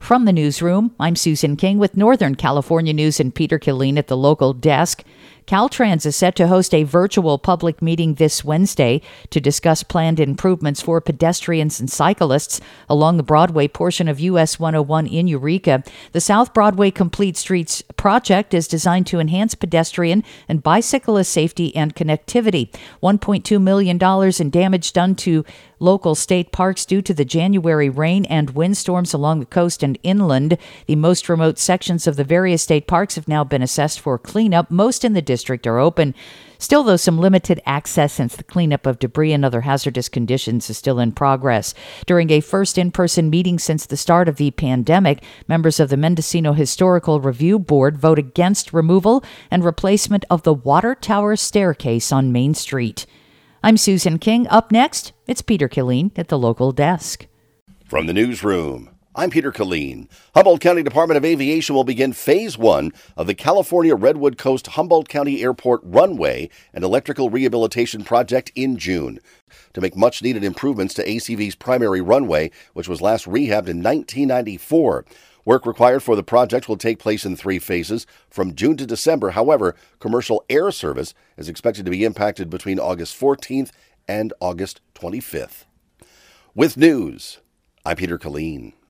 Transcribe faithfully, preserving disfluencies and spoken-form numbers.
From the newsroom, I'm Susan King with Northern California News and Peter Killeen at the local desk. Caltrans is set to host a virtual public meeting this Wednesday to discuss planned improvements for pedestrians and cyclists along the Broadway portion of U S one oh one in Eureka. The South Broadway Complete Streets project is designed to enhance pedestrian and bicyclist safety and connectivity. one point two million dollars in damage done to local state parks due to the January rain and windstorms along the coast and inland. The most remote sections of the various state parks have now been assessed for cleanup. Most in the district are open. Still, though, some limited access since the cleanup of debris and other hazardous conditions is still in progress. During a first in-person meeting since the start of the pandemic, members of the Mendocino Historical Review Board vote against removal and replacement of the water tower staircase on Main Street. I'm Susan King. Up next, it's Peter Killeen at the local desk. From the newsroom, I'm Peter Killeen. Humboldt County Department of Aviation will begin Phase one of the California Redwood Coast Humboldt County Airport runway and electrical rehabilitation project in June to make much-needed improvements to A C V's primary runway, which was last rehabbed in nineteen ninety-four. Work required for the project will take place in three phases from June to December. However, commercial air service is expected to be impacted between August fourteenth and August twenty-fifth. With news, I'm Peter Killeen.